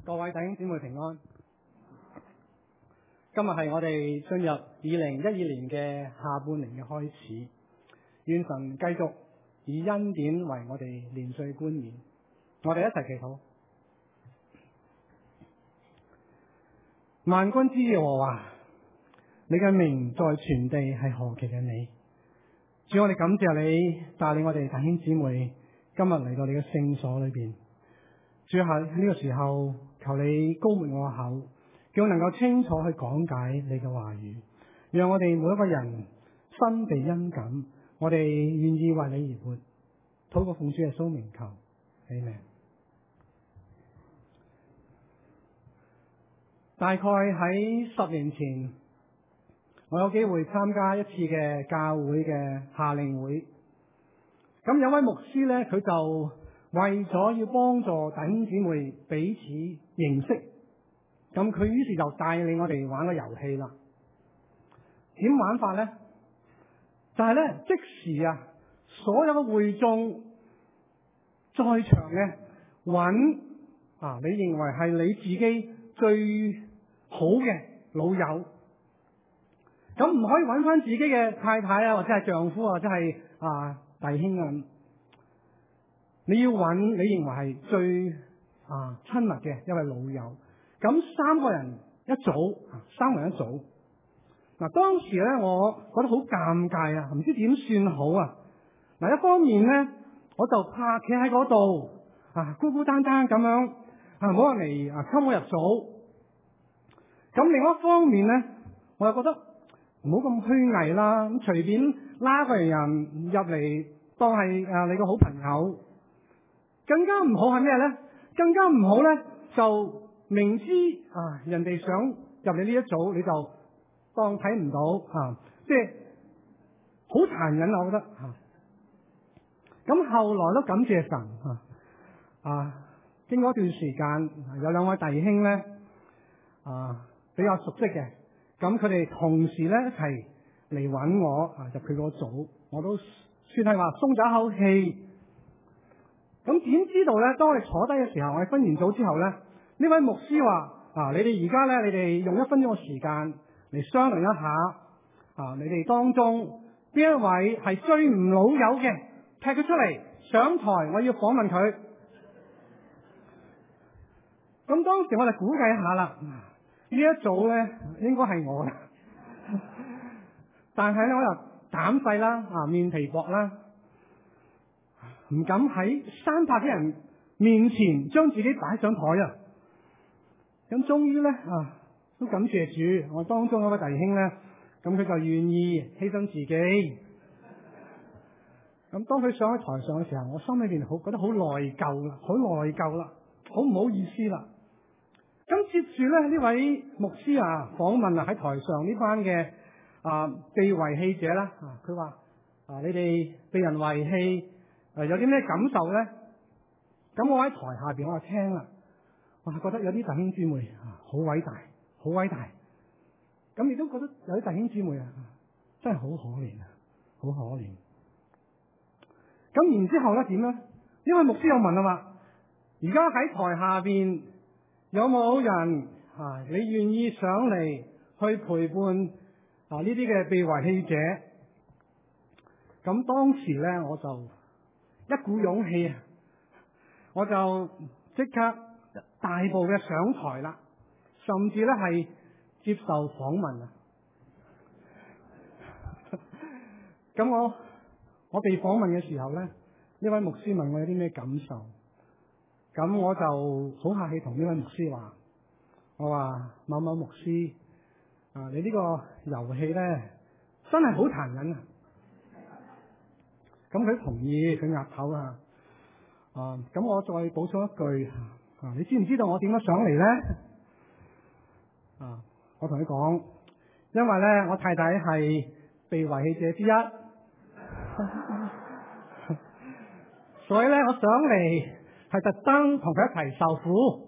各位弟兄姊妹平安。今日係我哋進入2012年嘅下半年嘅開始，願神繼續以恩典為我哋年歲冠冕。我哋一齊祈禱。萬軍之耶和華，你嘅名在全地係何其嘅美！主，我哋感謝你帶領我哋弟兄姊妹今日嚟到你嘅聖所裏邊。主，喺呢個時候，求你膏抹我口，叫我能夠清楚去講解你嘅話語，讓我哋每一個人心地恩感，我哋願意為你而活。禱告奉主耶穌名求，阿們。大概喺10年前，我有機會參加一次嘅教會嘅夏令會。咁有位牧師呢，佢就為咗要幫助弟兄姊妹彼此認識，咁佢於是就帶領我哋玩個遊戲啦。點玩法呢？就係呢，即時所有嘅會眾在場嘅揾你認為係你自己最好嘅老友，咁唔可以揾翻自己嘅太太或者係丈夫或者係弟兄啊。你要揾你認為係最親密嘅一位老友，咁三個人一組。嗱，當時咧我覺得好尷尬啊，唔知點算好啊。嗱，一方面咧我就怕企喺嗰度孤孤單單咁樣冇人嚟溝我入組。咁另外一方面咧，我又覺得唔好咁虛偽啦，咁隨便拉個人入嚟當係你個好朋友。更加唔好係咩咧？更加唔好咧，就明知人哋想入你呢一組，你就當睇唔到即係好殘忍啊！我覺得咁後來都感謝神經過一段時間，有兩位弟兄咧比較熟悉嘅，咁佢哋同時咧一齊嚟揾我入佢個組，我都算係話鬆咗一口氣。咁點知道咧？當我哋坐低嘅時候，我哋分完組之後咧，呢位牧師話你哋而家咧，你哋用1分鐘嘅時間嚟商量一下你哋當中邊一位係最唔老友嘅，踢佢出嚟上台，我要訪問佢。咁當時我哋估計一下啦，呢一組咧應該係我啦，但係咧我又膽細啦，面皮薄啦，唔敢喺300幾人面前將自己擺上台啊！咁終於咧都感謝主，我當中嗰位弟兄咧，咁佢就願意犧牲自己。咁當佢上喺台上嘅時候，我心裏邊覺得好內疚啦，好唔好意思啦。咁接住咧，呢位牧師訪問喺台上呢班嘅被遺棄者啦，佢話你哋被人遺棄有啲咩感受咧？咁我喺台下邊我就聽啦，我覺得有啲弟兄姊妹好偉大，好偉大。咁亦都覺得有啲弟兄姊妹真係好可憐，好可憐。咁然之後咧點咧？呢位牧師又問啊嘛，而家喺台下邊有冇人你願意上嚟去陪伴呢啲嘅被遺棄者？咁當時咧我就一股勇氣我就即刻大步嘅上台啦，甚至咧係接受訪問。咁我被訪問嘅時候咧，呢位牧師問我有啲咩感受，咁我就好客氣同呢位牧師話，我話某某牧師你呢個遊戲咧真係好殘忍啊！咁佢同意，佢岌頭咁我再補充一句你知唔知道我點樣上嚟咧？我同佢講，因為咧我太太係被遺棄者之一，所以咧我上嚟係特登同佢一齊受苦。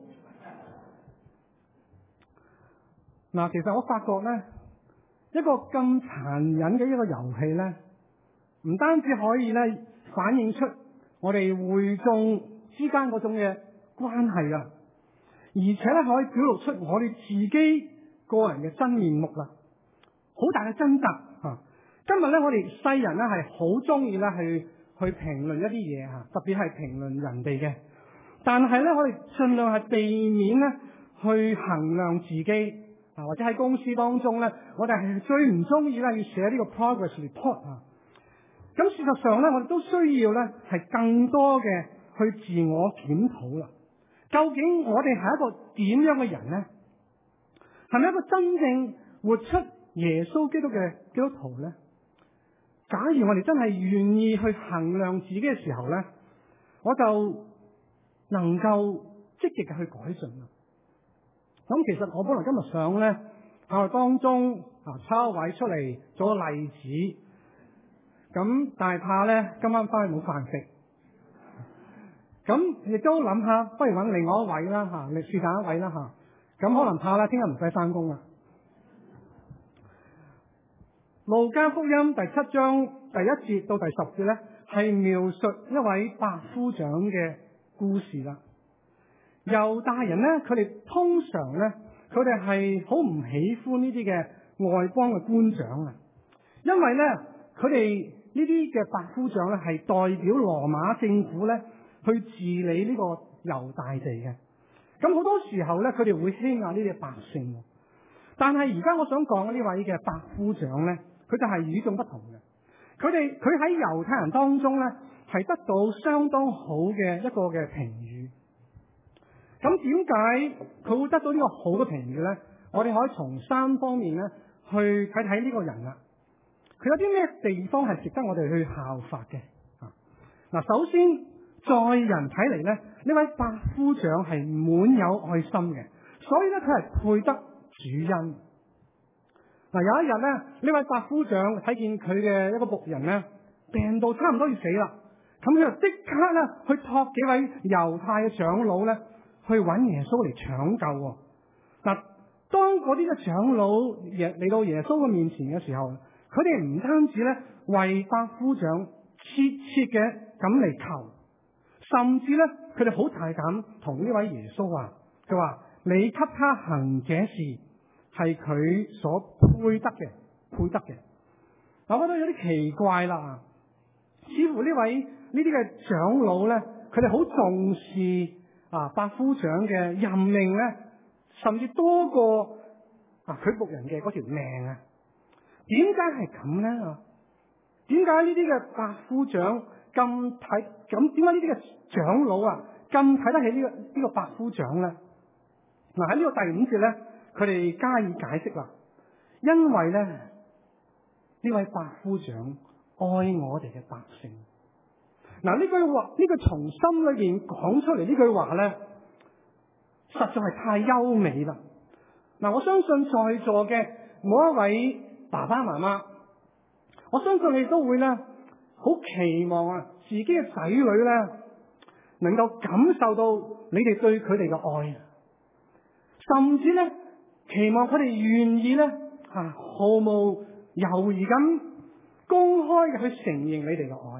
嗱，其實我發覺咧，一個咁殘忍嘅一個遊戲咧，唔單止可以咧反映出我哋會眾之間嗰種嘅關係而且咧可以表露出我哋自己個人嘅真面目啦，好大嘅掙扎嚇。今日咧，我哋世人咧係好中意咧去評論一啲嘢嚇，特別係評論人哋嘅。但係咧，我哋盡量係避免咧去衡量自己啊，或者喺公司當中咧，我哋係最唔中意咧要寫呢個 progress report 啊。咁事實上咧，我哋都需要咧係更多嘅去自我檢討啦。究竟我哋係一個點樣嘅人咧？係咪一個真正活出耶穌基督嘅基督徒咧？假如我哋真係願意去衡量自己嘅時候咧，我就能夠積極嘅去改進啦。咁其實我本來今日想咧喺當中抽一位出嚟做個例子，咁但係怕咧今晚翻去冇飯食，咁亦都諗下，不如揾另外一位啦嚇，你試下一位啦嚇，咁可能怕啦，聽日唔使翻工啦。路加福音第7章第1節到第10節咧，係描述一位百夫長嘅故事啦。猶大人咧，佢哋通常咧，佢哋係好唔喜歡呢啲嘅外邦嘅官長啊，因為咧，佢哋呢啲嘅百夫長咧係代表羅馬政府咧去治理呢個猶大地嘅。咁好多時候咧，佢哋會欺壓呢啲百姓。但係而家我想講呢位嘅百夫長咧，佢就係與眾不同嘅。佢喺猶太人當中咧，係得到相當好嘅一個嘅評語。咁點解佢會得到呢個好嘅評語咧？我哋可以從3方面咧去睇睇呢個人啦。佢有啲咩地方係值得我哋去效法嘅？嗱，首先在人睇嚟咧，呢位百夫長係滿有愛心嘅，所以咧佢係配得主恩。嗱，有一日咧，呢位百夫長睇見佢嘅一個僕人咧病到差唔多要死啦，咁佢就即刻咧去託幾位猶太嘅長老咧去揾耶穌嚟搶救。嗱，當嗰啲嘅長老嚟到耶穌嘅面前嘅時候，佢哋唔單止咧為百夫長切切嘅咁嚟求，甚至咧佢哋好大膽同呢位耶穌話，佢話你給他行這事係佢所配得嘅。我覺得有啲奇怪啦，似乎呢啲嘅長老咧，佢哋好重視百夫長嘅任命咧，甚至多過佢僕人嘅嗰條命啊！點解係咁咧？點解呢啲嘅百夫長咁睇？咁點解呢啲嘅長老咁睇得起呢個百夫長咧？嗱，喺呢個第5節咧，佢哋加以解釋啦。因為咧呢位百夫長愛我哋嘅百姓。嗱，呢句話，呢個從心裏邊講出嚟呢句話咧，實在係太優美啦。嗱，我相信在座嘅每一位爸爸媽媽，我相信你都會咧好期望自己嘅仔女咧能夠感受到你哋對佢哋嘅愛，甚至咧期望佢哋願意咧毫無猶豫咁公開嘅去承認你哋嘅愛。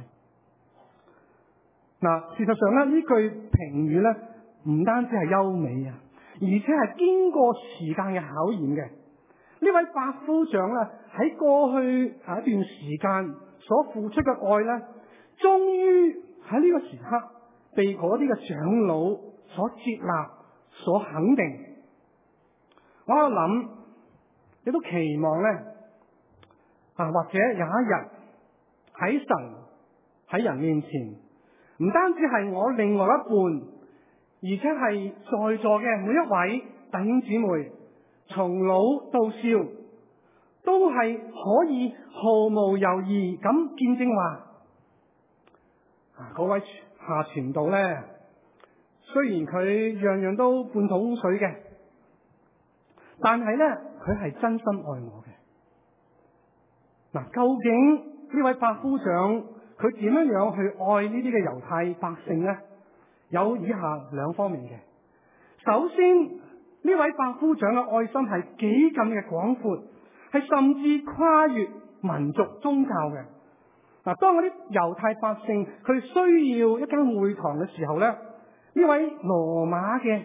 嗱，事實上咧呢句評語咧唔單止係優美啊，而且係經過時間嘅考驗嘅。呢位百夫長咧喺過去一段時間所付出嘅愛咧，終於喺呢個時刻被嗰啲嘅長老所接納、所肯定。我喺度諗，亦都期望咧或者有一日喺神喺人面前，唔單止係我另外一半，而且係在座嘅每一位弟兄姊妹，從老到少，都係可以毫無猶豫咁見證話，嗰位下傳道咧，雖然佢樣樣都半桶水嘅，但係咧佢係真心愛我嘅。嗱，究竟呢位百夫長佢點樣去愛呢啲嘅猶太百姓咧？有以下2方面嘅。首先，呢位百夫長嘅愛心係幾咁嘅廣闊，係甚至跨越民族宗教嘅。嗱，當嗰啲猶太百姓佢需要一間會堂嘅時候咧，呢位羅馬嘅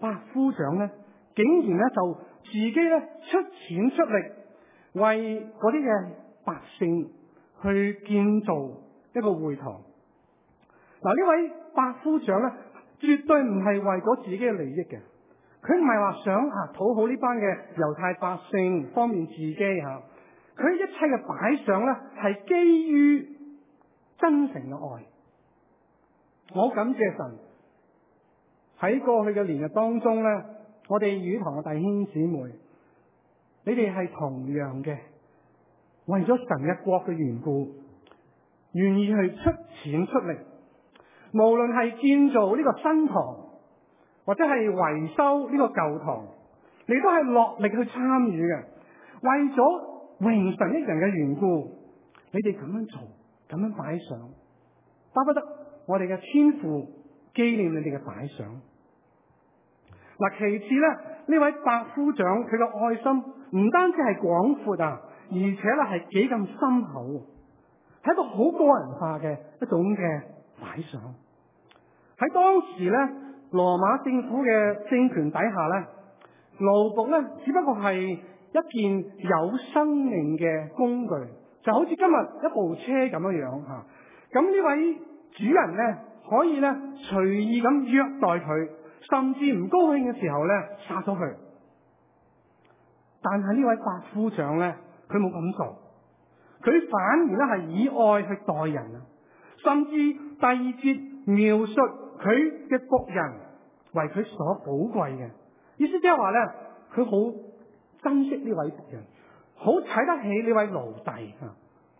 百夫長咧，竟然咧就自己咧出錢出力，為嗰啲嘅百姓去建造一個會堂。嗱，呢位百夫長咧，絕對唔係為咗自己嘅利益嘅，佢唔係話想討好呢班嘅猶太百姓，方便自己吓。佢一切嘅擺上咧，係基於真誠嘅愛。我感謝神喺過去嘅年日當中咧，我哋與堂嘅弟兄姊妹，你哋係同樣嘅，為咗神嘅國嘅緣故，願意去出錢出力，無論係建造呢個新堂，或者係維修呢個舊堂，你都係落力去參與嘅，為咗榮神益人嘅緣故，你哋咁樣做，咁樣擺上，巴不得我哋嘅天父紀念你哋嘅擺上。嗱，其次咧，呢位百夫長佢嘅愛心唔單止係廣闊而且咧係幾咁深厚，係一個好個人化嘅一種嘅擺上。喺當時咧，羅馬政府嘅政權底下咧，奴僕咧只不過係一件有生命嘅工具，就好似今日一部車咁樣樣吓。咁呢位主人咧可以咧隨意咁虐待佢，甚至唔高興嘅時候咧殺咗佢。但係呢位百夫長咧，佢冇咁做，佢反而咧係以愛去待人啊，甚至第二節描述佢嘅僕人為佢所寶貴嘅，意思即係話咧，佢好珍惜呢位僕人，好睇得起呢位奴隸啊。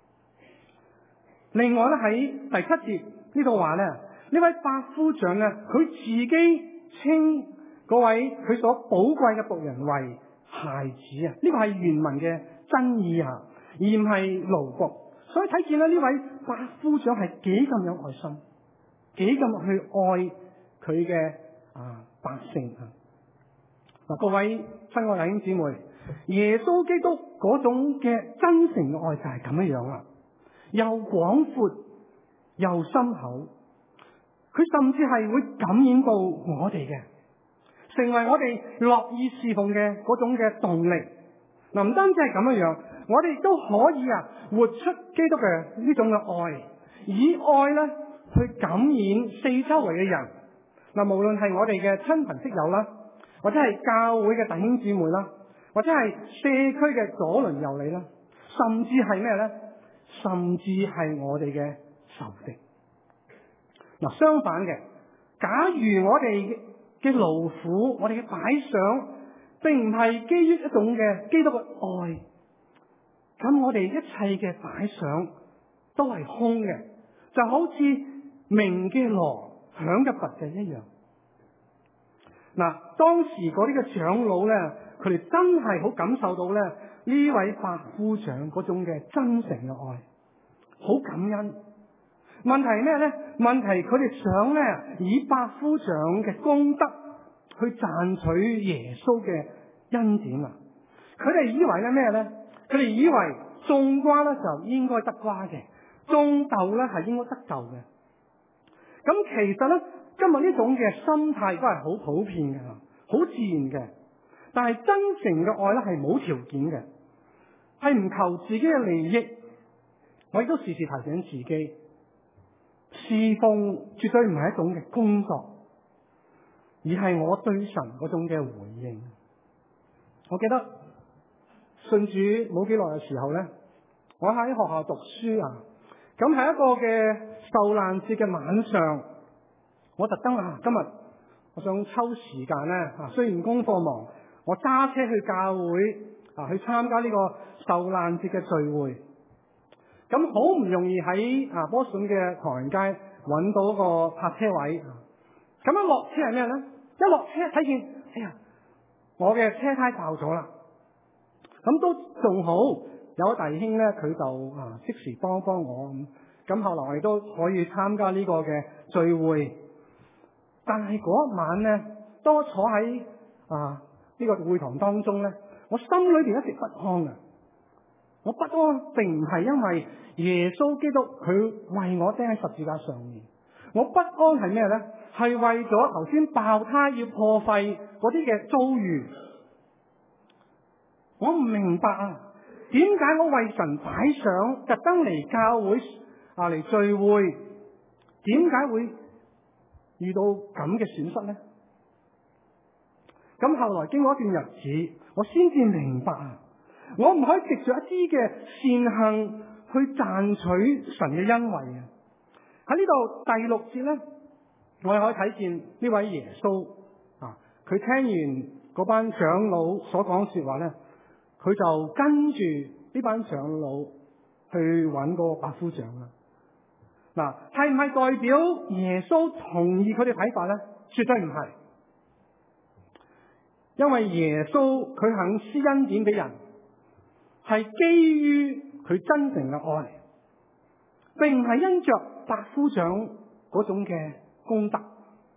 另外咧喺第7節呢度話咧，呢位百夫長咧，佢自己稱嗰位佢所寶貴嘅僕人為孩子啊，呢個係原文嘅真意啊，而唔係奴僕。所以睇見咧呢位百夫長係幾咁有愛心，幾咁去愛佢嘅百姓啊。嗱，各位親愛弟兄姊妹，耶穌基督嗰種嘅真誠嘅愛就係咁樣樣啦，又廣闊又深厚，佢甚至係會感染到我哋嘅，成為我哋樂意侍奉嘅嗰種嘅動力。嗱，唔單止係咁樣樣，我哋亦都可以活出基督嘅呢種嘅愛，以愛咧去感染四周圍嘅人。嗱，無論係我哋嘅親朋戚友啦，或者係教會嘅弟兄姊妹啦，或者係社區嘅左鄰右里啦，甚至係咩咧？甚至係我哋嘅仇敵。嗱，相反嘅，假如我哋嘅勞苦，我哋嘅擺上，並唔係基於一種嘅基督嘅愛，咁我哋一切嘅擺上都係空嘅，就好似鳴嘅鑼，響嘅鈸嘅一樣。嗱，當時嗰啲嘅長老咧，佢哋真係好感受到咧呢位百夫長嗰種嘅真誠嘅愛，好感恩。問題係咩咧？問題佢哋想咧以百夫長嘅功德去賺取耶穌嘅恩典啊！佢哋以為咧咩咧？佢哋以為種瓜咧就應該得瓜嘅，種豆咧係應該得豆嘅。咁其實咧，今日呢種嘅心態都係好普遍嘅，好自然嘅。但係真誠嘅愛咧係冇條件嘅，係唔求自己嘅利益。我亦都時時提醒自己，侍奉絕對唔係一種嘅工作，而係我對神嗰種嘅回應。我記得信主冇幾耐嘅時候咧，我喺學校讀書啊，咁喺一個嘅受難節嘅晚上，我特登今日我想抽時間咧雖然功課忙，我揸車去教會去參加呢個受難節嘅聚會。咁好唔容易喺波士頓嘅唐人街揾到一個泊車位。咁一落車係咩咧？一落車睇見，哎呀，我嘅車胎爆咗啦。咁都仲好，有位弟兄咧，佢就即時幫我。咁後來我哋都可以參加呢個嘅聚會。但係嗰一晚咧，當我坐喺呢個會堂當中咧，我心裏邊一直不安嘅。我不安並唔係因為耶穌基督佢為我釘喺十字架上面，我不安係咩咧？ 係為咗頭先爆胎要破費嗰啲嘅遭遇。我唔明白啊，點解我為神擺上，特登嚟教會嚟聚會，點解會遇到咁嘅損失呢？咁後來經過一段日子，我先至明白啊，我唔可以藉住一啲嘅善行去賺取神嘅恩惠啊！喺呢度第6節呢，我哋可以睇見呢位耶穌啊，佢聽完嗰班長老所講說話呢，佢就跟住呢班長老去揾嗰個百夫長啦。嗱，係唔係代表耶穌同意佢哋睇法呢？絕對唔係，因為耶穌佢肯施恩典俾人，係基於佢真誠嘅愛，並唔係因着百夫長嗰種嘅功德。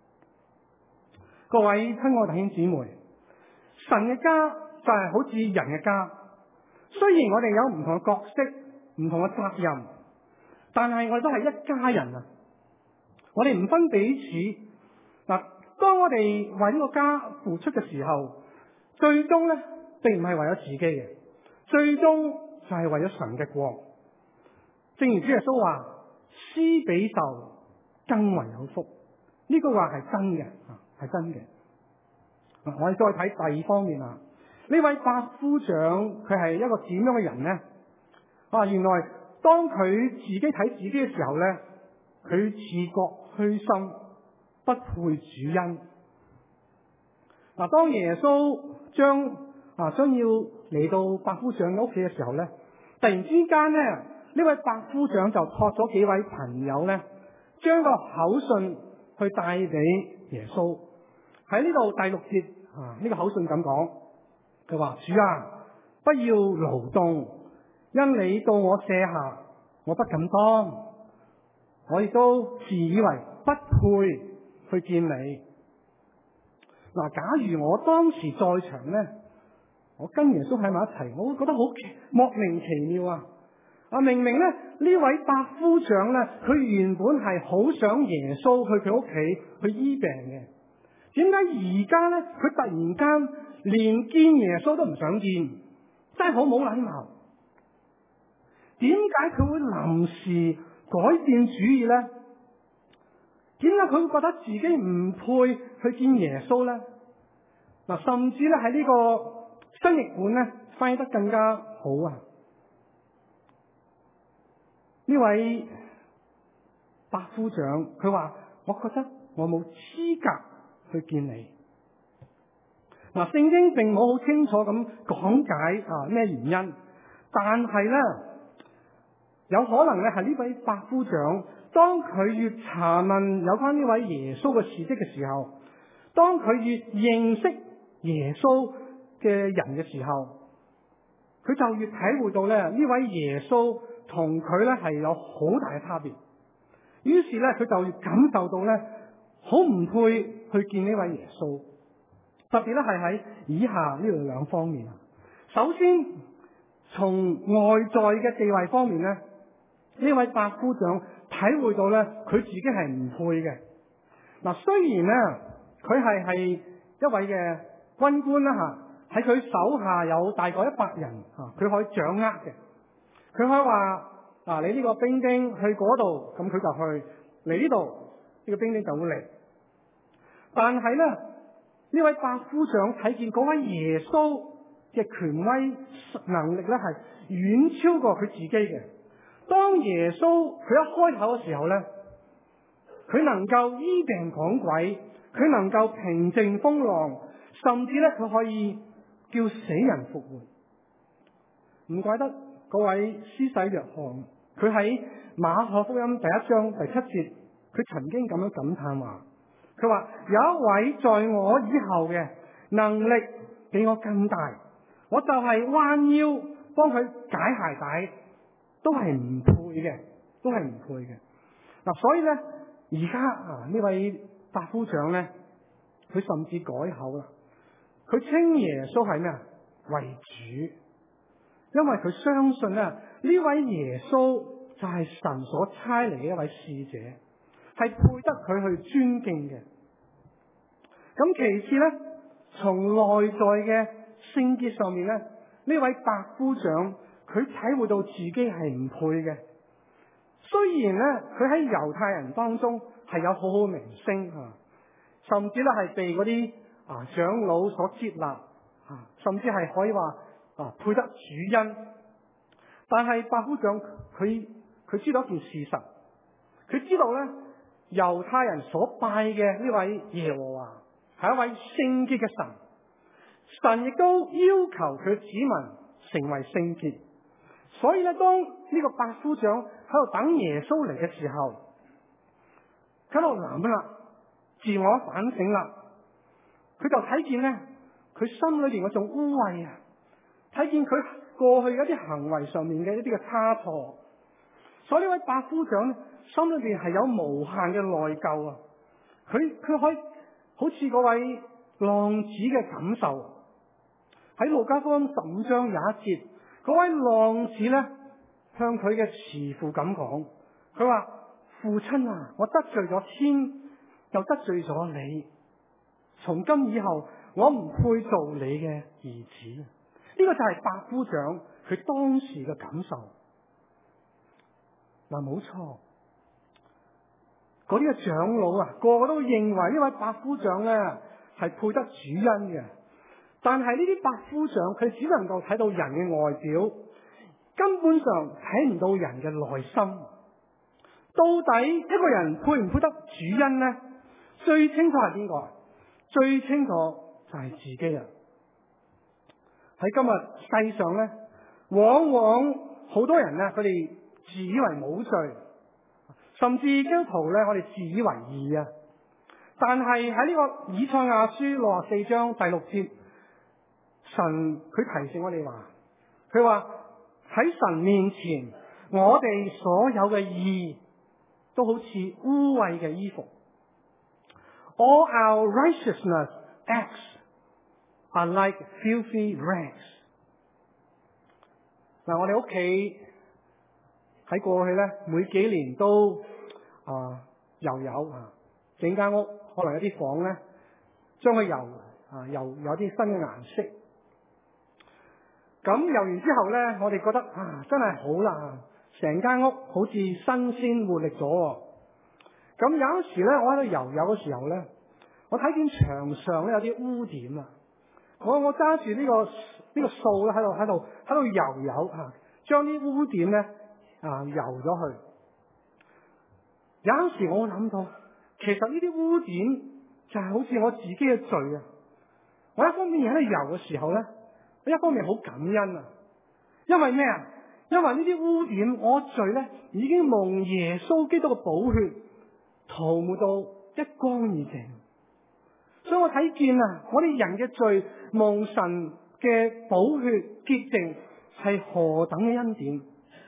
各位親愛弟兄姊妹，神嘅家就係好似人嘅家，雖然我哋有唔同嘅角色、唔同嘅責任，但係我哋都係一家人啊！我哋唔分彼此。嗱，當我哋為呢個家付出嘅時候，最終咧並唔係為咗自己嘅，最終就係為咗神嘅國。正如主耶穌話：施比受更為有福。呢句話係真嘅，係真嘅。我哋再睇第二方面啊，呢位百夫長佢係一個點樣嘅人呢？原來當佢自己睇自己嘅時候呢，佢自覺虛心，不配主恩。當耶穌將要嚟到百夫長嘅屋企嘅時候呢，突然之間呢位百夫長就託咗幾位朋友呢，將個口信去帶俾耶穌。喺呢度第6節呢個口信咁講，佢話：主啊，不要勞動，因你到我舍下，我不敢當，我亦都自以為不配去見你。假如我當時在場呢，我跟耶穌喺埋一齊，我會覺得好莫名其妙啊！明明呢位百夫長呢，佢原本係好想耶穌去佢屋企去醫病嘅，點解而家呢佢突然間連見耶穌都唔想見？真係好冇禮貌。點解佢會臨時改變主意呢？點解佢會覺得自己唔配去見耶穌呢？甚至咧喺呢個新譯本咧翻譯得更加好啊！呢位百夫長佢話：我覺得我冇資格去見你。聖經並冇好清楚咁講解咩原因，但係咧有可能咧係呢位百夫長，當佢越查問有關呢位耶穌嘅事蹟嘅時候，當佢越認識耶穌嘅人嘅時候，佢就越體會到咧呢位耶穌同佢咧係有好大嘅差別。於是咧佢就越感受到咧好唔配去見呢位耶穌。特別咧係喺以下呢2方面啊。首先從外在嘅地位方面咧，呢位百夫長體會到咧佢自己係唔配嘅。雖然咧佢係一位嘅軍官啦喺佢手下有大概100人佢可以掌握嘅。佢可以話你呢個兵丁去嗰度，咁佢就去；嚟呢度呢個兵丁就會嚟。但係咧呢位百夫長睇見嗰位耶穌嘅權威能力咧係遠超過佢自己嘅。當耶穌佢一開口嘅時候咧，佢能夠醫病趕鬼，佢能夠平靜風浪，甚至咧佢可以叫死人復活。唔怪得嗰位施洗約翰，佢喺馬可福音第1章第7節，佢曾經咁樣感嘆話，佢話有一位在我以後嘅能力比我更大，我就係彎腰幫佢解鞋帶都係唔配嘅，都係唔配嘅。所以咧而家呢位百夫長咧，佢甚至改口啦，佢稱耶穌係咩啊？為主，因為佢相信咧呢位耶穌就係神所差嚟嘅一位使者， 係配得佢去尊敬嘅。咁其次咧，從內在嘅聖潔上面咧，呢位百夫長佢體會到自己係唔配嘅。雖然咧佢喺猶太人當中係有好好名聲啊，甚至咧係被嗰啲長老所接納啊，甚至係可以話配得主恩。但係百夫長佢知道一件事實，佢知道咧猶太人所拜嘅呢位耶和華係一位聖潔嘅神，神亦都要求佢子民成為聖潔。所以咧，當呢個百夫長喺度等耶穌嚟嘅時候，佢喺度諗啦，自我反省啦，佢就睇見咧佢心裏邊嗰種污穢啊，睇見佢過去一啲行為上面嘅一啲嘅差錯，所以呢位百夫長咧心裏邊係有無限嘅內疚啊！佢可以好似嗰位浪子嘅感受，喺路加福音15章有一節，嗰位浪子咧向佢嘅慈父咁講，佢話：父親啊，我得罪咗天，又得罪咗你，從今以後我唔配做你嘅兒子。呢個就係百夫長佢當時嘅感受。嗱，冇錯，嗰啲嘅長老啊，個個都認為呢位百夫長咧係配得主恩嘅。但係呢啲百夫長佢只能夠睇到人嘅外表，根本上睇唔到人嘅內心。到底一個人配唔配得主恩呢？最清楚係邊個？最清楚就係自己啦。喺今日世上咧，往往好多人咧，佢哋自以為冇罪，甚至基督徒咧，我哋自以為義啊。但係喺呢個以賽亞書64章第6節，神佢提醒我哋話，佢話喺神面前，我哋所有嘅義都好似污穢嘅衣服。All our righteousness acts are like filthy rags。嗱，我哋屋企喺過去咧，每幾年都油油整間屋，可能有啲房咧，將佢油有啲新嘅顏色。咁油完之後咧，我哋覺得真係好啦，成間屋好似新鮮活力咗。咁有時咧，我喺度油嘅時候咧，我睇見牆上咧有啲污點啊！我揸住呢個掃咧喺度油將啲污點咧油咗去。有時我諗到，其實呢啲污點就係好似我自己嘅罪啊！我一方面喺度油嘅時候咧，我一方面好感恩啊！因為咩啊？因為呢啲污點，我罪咧已經蒙耶穌基督嘅寶血塗抹到一乾二淨。所以我睇見我哋人嘅罪蒙神嘅寶血潔淨係何等嘅恩典。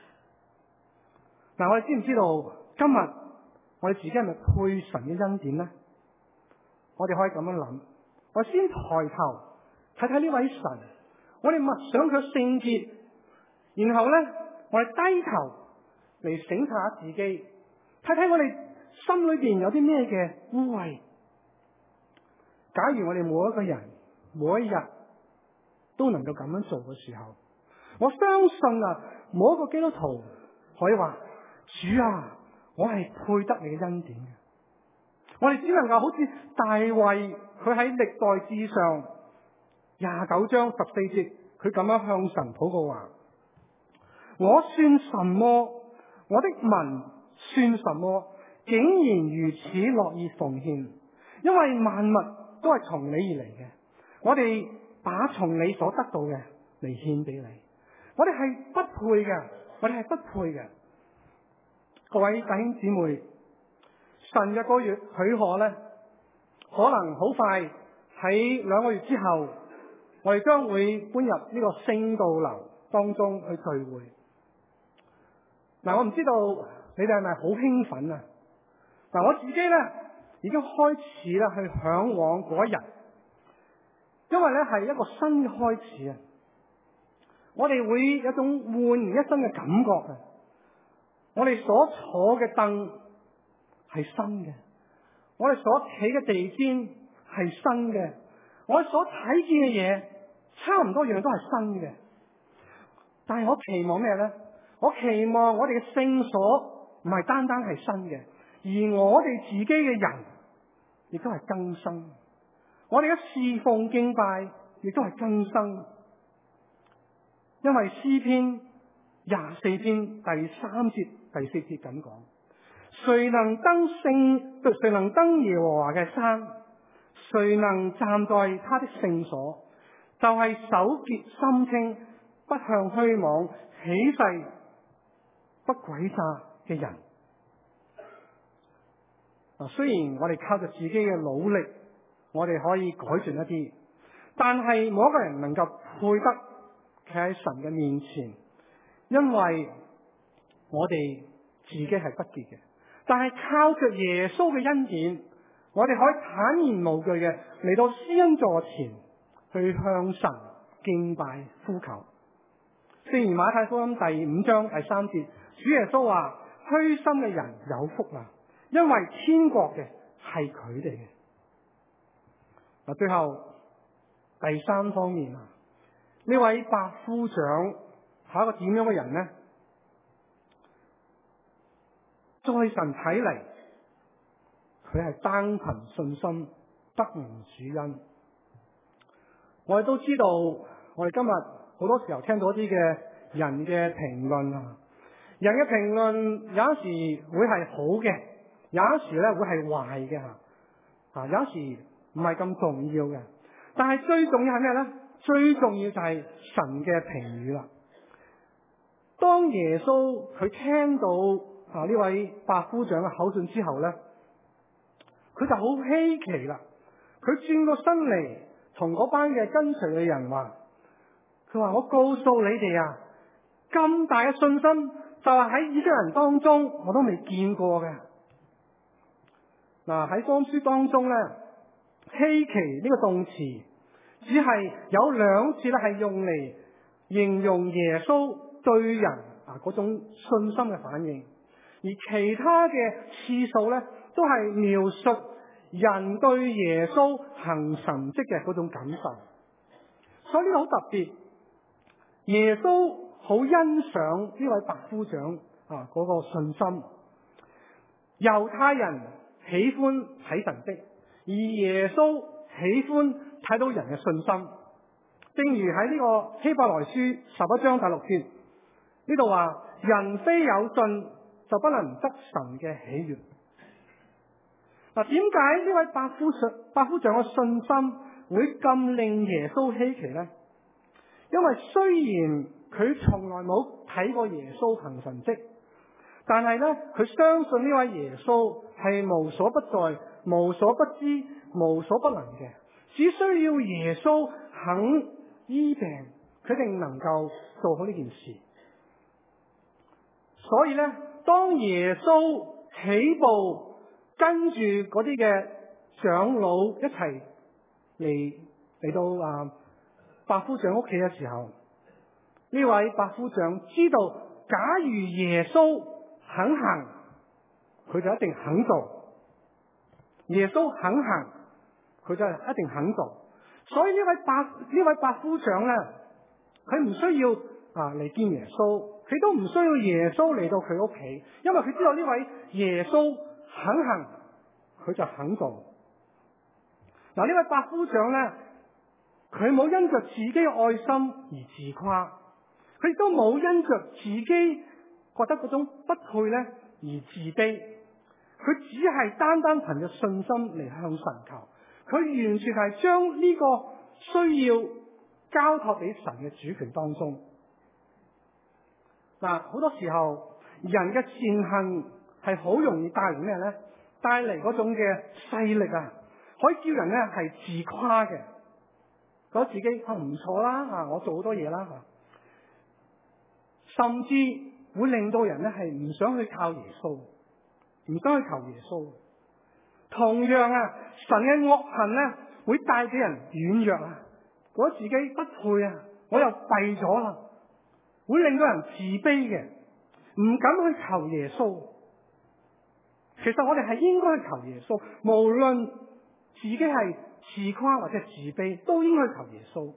嗱，我哋知唔知道今日我哋自己係咪配神嘅恩典呢？我哋可以咁樣諗，我先抬頭睇睇呢位神，我哋默想佢聖潔，然後咧我哋低頭嚟省察下自己，睇睇我哋心裏邊有啲咩嘅污穢。假如我哋每一個人每一日都能夠咁樣做嘅時候，我相信每一個基督徒可以話：主啊，我係配得你嘅恩典嘅。我哋只能夠好似大衛佢喺歷代志上29章14節，佢咁樣向神禱告話：我算什麼？我的民算什麼？竟然如此樂意奉獻，因為萬物都係從你而嚟嘅，我哋把從你所得到嘅嚟獻俾你，我哋係不配嘅，我哋係不配嘅。各位弟兄姊妹，神嘅個月許可咧，可能好快喺2個月之後，我哋將會搬入呢個聖道樓當中去聚會。嗱，我唔知道你哋係咪好興奮啊？嗱，我自己咧已經開始咧去向往嗰一日，因為咧係一個新嘅開始啊！我哋會有一種煥然一新嘅感覺啊！我哋所坐嘅凳係新嘅，我哋所企嘅地氈係新嘅，我哋所睇見嘅嘢差唔多樣都係新嘅。但係我期望咩咧？我期望我哋嘅聖所唔係單單係新嘅，而我哋自己嘅人亦都係更新。我哋嘅侍奉敬拜亦都係更新。因為詩篇24篇第3節第4節咁講：誰能登耶和華嘅山？誰能站在他的聖所？就係手潔心清，不向虛妄起誓，不詭詐嘅人。雖然我哋靠着自己嘅努力，我哋可以改進一啲，但係冇一個人能夠配得企喺神嘅面前，因為我哋自己係不潔嘅。但係靠着耶穌嘅恩典，我哋可以坦然無懼嘅嚟到施恩座前，去向神敬拜呼求。正如馬太福音第5章第3節，主耶穌話：虛心嘅人有福啦，因為天國嘅係佢哋嘅。嗱，最後第3方面啊，呢位百夫長係一個點樣嘅人呢？在神睇嚟，佢係單憑信心得蒙主恩。我哋都知道，我哋今日好多時候聽到一啲嘅人嘅評論啊，人嘅評論有時會係好嘅，有時咧會係壞嘅吓，有時唔係咁重要嘅。但係最重要係咩咧？最重要就係神嘅評語啦。當耶穌佢聽到呢位百夫長嘅口信之後咧，佢就好稀奇啦。佢轉個身嚟，同嗰班嘅跟隨嘅人話：佢話我告訴你哋啊，咁大嘅信心就係喺以色列人當中我都未見過嘅。嗱，喺光書當中咧，稀奇呢個動詞只係有2次咧，係用嚟形容耶穌對人嗰種信心嘅反應，而其他嘅次數咧都係描述人對耶穌行神蹟嘅嗰種感受。所以呢個好特別，耶穌好欣賞呢位百夫長嗰個信心。猶太人喜歡睇神蹟，而耶穌喜歡睇到人嘅信心。正如喺呢個希伯來書11章第6節呢度話：人非有信就不能得神嘅喜悅。嗱，點解呢位百夫長嘅信心會咁令耶穌稀奇呢？因為雖然佢從來冇睇過耶穌行神蹟，但係咧佢相信呢位耶穌係無所不在、無所不知、無所不能嘅，只需要耶穌肯醫病，佢定能夠做好呢件事。所以咧，當耶穌起步跟住嗰啲嘅長老一齊嚟到百夫長屋企嘅時候，呢位百夫長知道，假如耶穌肯行，佢就一定肯做。耶穌肯行，佢就一定肯做。所以呢位百夫長咧，佢唔需要嚟見耶穌，佢都唔需要耶穌嚟到佢屋企，因為佢知道呢位耶穌肯行，佢就肯做。嗱，呢位百夫長咧，佢冇因着自己嘅愛心而自誇，佢亦都冇因着自己覺得嗰種不配咧而自卑，佢只係單單憑着信心嚟向神求，佢完全係將呢個需要交託俾神嘅主權當中。嗱，好多時候人嘅善行係好容易帶嚟咩咧？帶嚟嗰種嘅勢力可以叫人咧係自誇嘅，覺得自己唔錯啦，我做好多嘢啦，甚至會令到人咧係唔想去靠耶穌，唔想去求耶穌。同樣神嘅惡行咧會帶俾人軟弱，覺得自己不配，我又弊咗啦，會令到人自卑嘅，唔敢去求耶穌。 其實我哋係應該去求耶穌，無論自己係自誇或者自卑，都應該去求耶穌。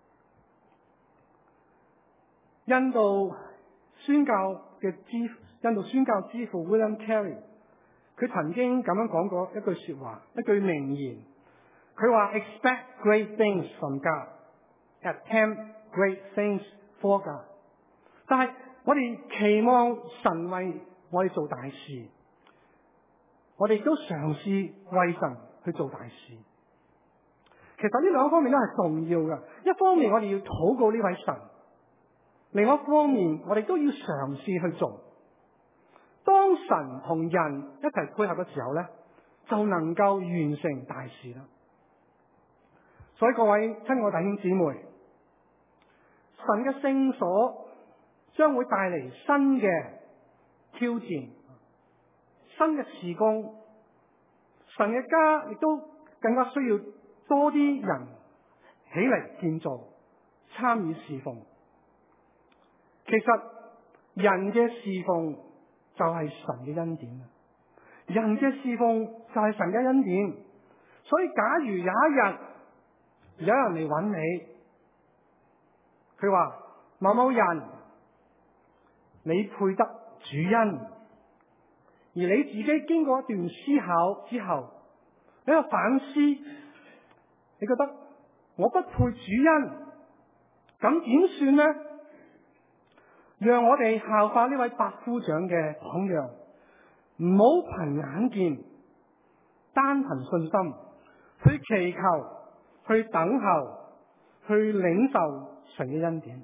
印度宣教之父 William Carey， 佢曾經咁樣講過一句說話，一句名言。佢話 ：Expect great things from God, attempt great things for God。但係我哋期望神為我哋做大事，我哋都嘗試為神去做大事。其實呢兩方面都係重要嘅。一方面我哋要禱告呢位神，另一方面我哋都要嘗試去做。當神同人一齊配合嘅時候咧，就能夠完成大事啦。所以各位親愛弟兄姊妹，神嘅聖所將會帶嚟新嘅挑戰，新嘅事工。神嘅家亦都更加需要多啲人起嚟建造，參與侍奉。其實人嘅侍奉就係神嘅恩典，人嘅侍奉就係神嘅恩典。所以假如有一日有人嚟揾你，佢話某某人，你配得主恩，而你自己經過一段思考之後，你有反思，你覺得我不配主恩，咁點算呢？讓我哋效法呢位百夫長嘅榜樣，唔好憑眼見，單憑信心去祈求，去等候，去領受神嘅恩典。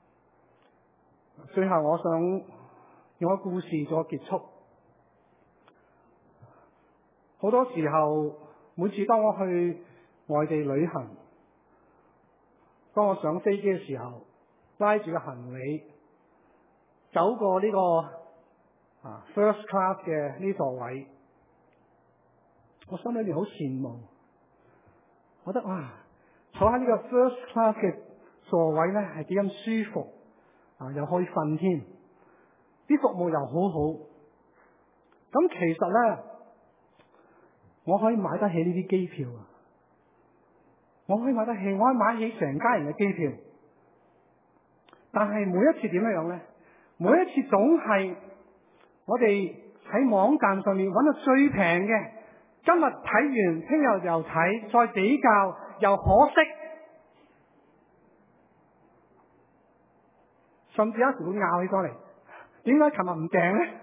最後我想用個故事做個結束。好多時候，每次當我去外地旅行，當我上飛機嘅時候，拉住個行李走過呢個first class 嘅呢座位，我心裏面好羨慕，我覺得哇，坐喺呢個 first class 嘅座位咧係幾咁舒服又可以瞓添，啲服務又好好。咁其實咧，我可以買得起呢啲機票啊！我可以買得起成家人嘅機票。但係每一次點樣咧？每一次總係我哋喺網站上面揾到最平嘅，今日睇完，聽日又睇，再比較又可惜，甚至有時會拗起上嚟。點解琴日唔訂咧？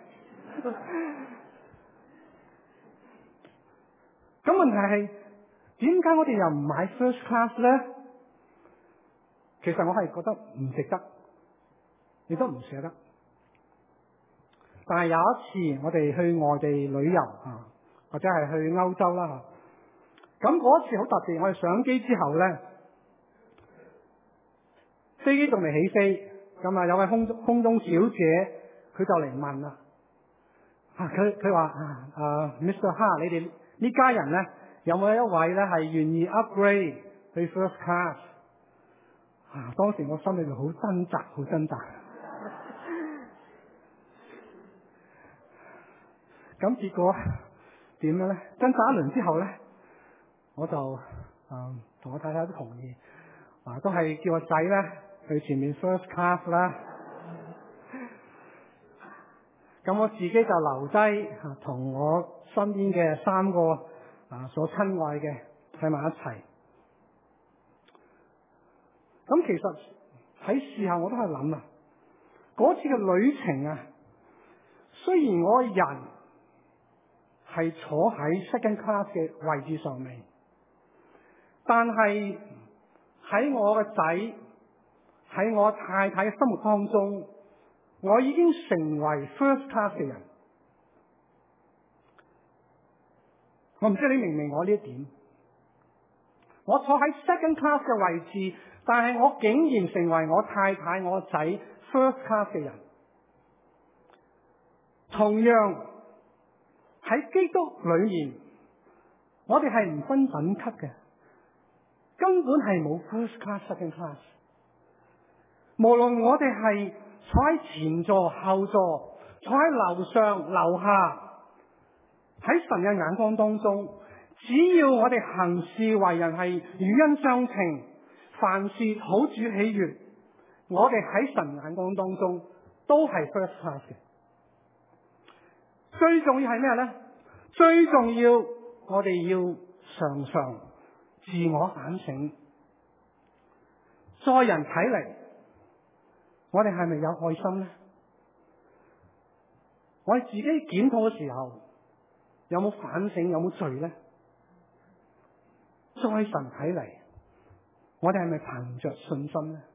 咁問題係點解我哋又唔買 first class 咧？其實我係覺得唔值得，亦都唔捨得。但係有一次我哋去外地旅遊或者係去歐洲啦，咁嗰次好特別。我哋上機之後咧，飛機仲未起飛，咁有位空中小姐佢就嚟問啦，佢話Mr. Ha， 你哋呢家人咧有冇一位咧係願意 upgrade 去 first class？ 當時我心裏面好掙扎。咁結果點樣咧？掙扎一輪之後咧，我就同我太太都同意，都係叫個仔咧去前面 first class 啦。咁我自己就留低同我身邊嘅3個所親愛嘅喺埋一齊。咁其實喺事後我都係諗嗰次嘅旅程雖然我人係坐喺 second class 嘅位置上面，但係喺我嘅仔，喺我太太嘅生活當中，我已經成為 first class 嘅人。我唔知你明唔明我呢一點？我坐喺 second class 嘅位置，但係我竟然成為我太太、我仔 first class 嘅人。同樣喺基督裏面，我哋係唔分等級嘅，根本係冇 first class、second class。無論我哋係坐喺前座、後座，坐喺樓上、樓下， 喺神嘅眼光當中，只要我哋行事為人係與恩相稱，凡事討主喜悅，我哋喺神眼光當中都係 first class 嘅。最重要係咩呢？最重要我哋要常常自我反省，在人睇嚟，我哋係咪有愛心呢？我哋自己檢討嘅時候，有冇反省，有冇罪呢？在神睇嚟，我哋係咪憑着信心呢？